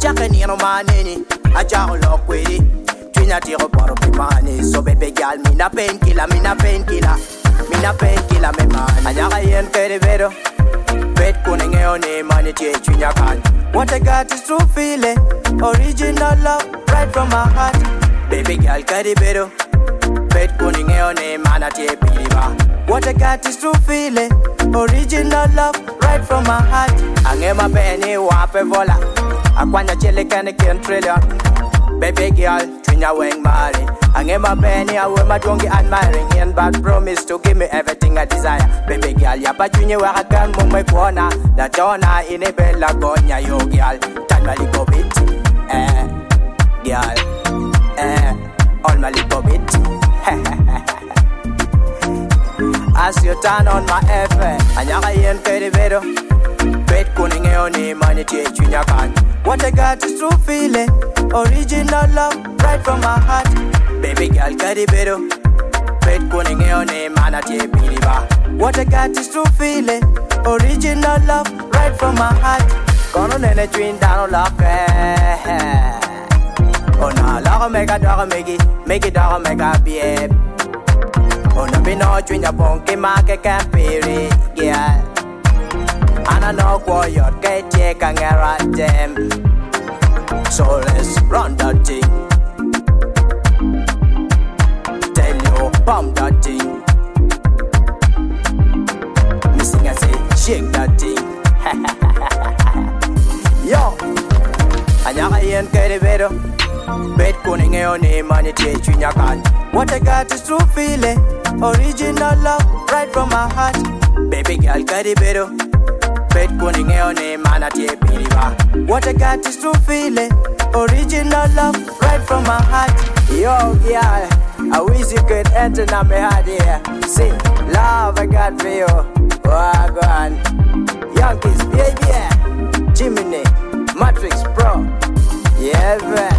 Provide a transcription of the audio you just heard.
Jacka Nino Manini, a jar lock with it. Twina tiro bottle be money. So baby girl, me na painkiller, me na painkiller. Me na painkiller, me man. Anyaka yen kere vero. Bet kuning eone money twina kan. What I got is true feeling. Original love, right from my heart. Baby girl, kere vero. Bet kuning eone mana tie piliba. What I got is true feeling. Original love, right from my heart. Angema penny wape vola. Akwanya chile kane ken trillion. Baby girl, Twinya weng mari. Angema penny awe madwongi admiring. And bad promise to give me everything I desire. Baby girl, ya patwinye wakakan mumwe kuona. La dona inebella gonya yo girl. Turn my little bit, girl, on my little bit. As you turn on my FM, anyaka yen kere vero. Bet kuning eone money twina kan. What I got is true feeling. Original love, right from my heart. Baby girl, kere vero. Bet kuning eone mana tie piliba. What I got is true feeling. Original love, right from my heart. Kono nene twin down lock. Oh na lock make a dog make it dog make a babe. Oh no be no twin ya bonke make can piri, yeah. And I know what you're getting and get them. So let's run that thing. Tell you bump that thing. Missing and say shake that thing. Yo, anyaka yen kere vero. Bet kuning eone money twina kan. What I got is true feeling. Original love, right from my heart. Baby girl, kere vero. Bet kuning eone mana tie piliba. What I got is true feeling. Original love, right from my heart. Yo, girl, I wish you could enter now my heart here. See, love I got for you. Oh, go on. Young kids, baby, Jiminy, Matrix Pro. Yeah, man.